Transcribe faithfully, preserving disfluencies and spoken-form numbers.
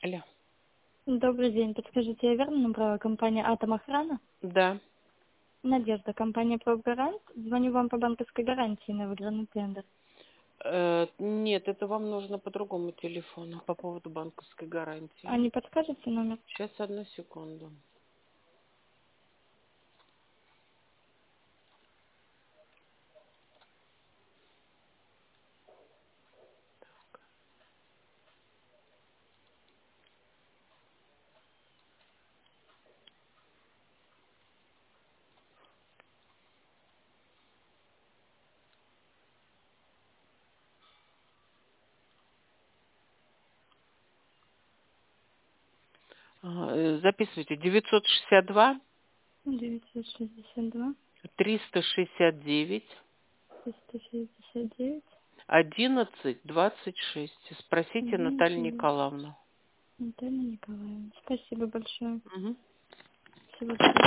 Алло. Добрый день. Подскажите, я верно набрала компания «Атом Охрана»? Да. Надежда, компания «Пробгарант». Звоню вам по банковской гарантии на выигранный тендер. Э, нет, это вам нужно по другому телефону по поводу банковской А гарантии. не подскажете номер? Сейчас, одну секунду. Ага, э, записывайте. девятьсот шестьдесят два девятьсот шестьдесят два триста шестьдесят девять триста шестьдесят девять одиннадцать двадцать шесть. Спросите Наталью одиннадцать двадцать. Николаевну. Наталья Николаевна. Спасибо большое. Мгм. Всего доброго.